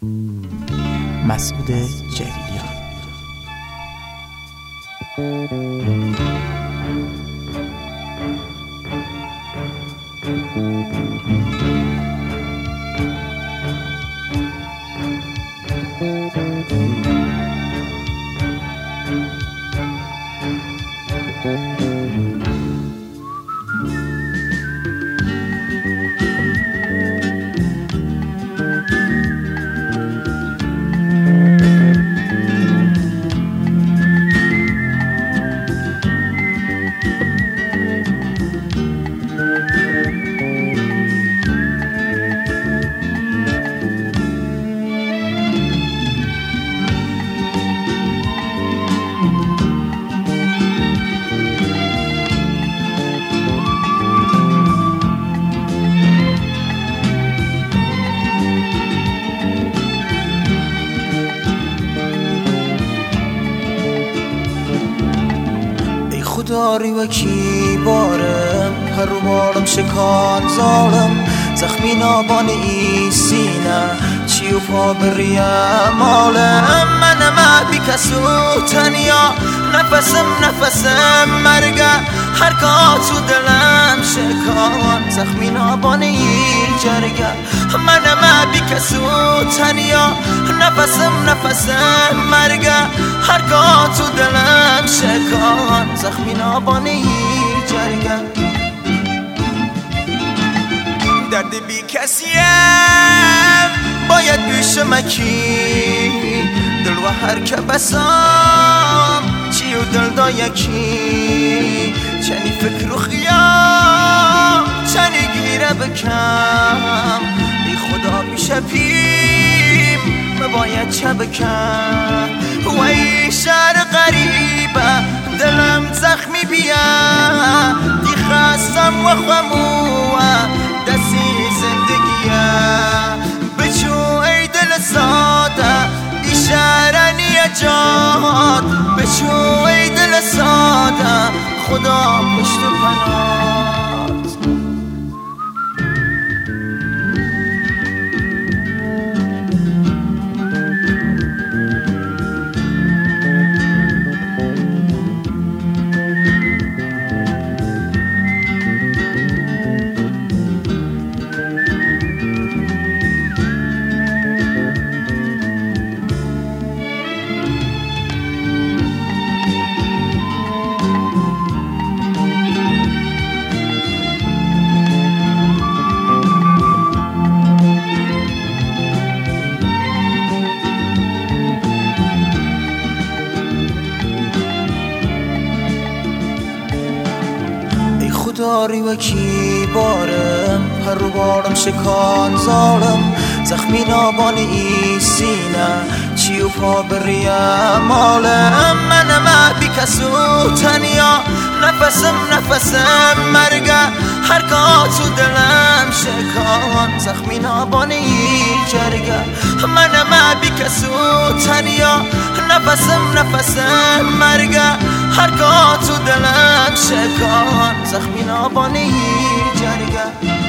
مسعود جلیلیان. داری و کی بارم هر رو بارم شکان زارم زخمی نابان ای سینه چی و پا بریم مالم منم بی کسو تنیا نفسم مرگه هر تو دلم شکان زخمی نابان ای جرگه منم بی کسو تنیا نفسم مرگه هر تو دلم شکان زخمی نابان ای جرگه درد بی کسیم باید پیش مکی دل و هر که بسام چی و دل دا یکی چنی فکر و خیام چنی گیره بکم ای خدا بیشه پیم باید چه بکم و ای شهر غریبه دلم زخمی بیا دی خستم و خموه دستی زندگیه بچو ای دل ساده ای شهر نیجات بچو ای دل ساده خدا پشت و پنات داری و کی بارم هر رو بارم شکان زارم زخمی نابان ای سینه چی و پا بریم مالم منم بی کسو تنیا نفسم مرگه هر تو دلم شکان زخمی نابان ای جرگه منم بی کسو تنیا نفسم مرگه هر تو دلم شکان زخمی نابان ای جرگه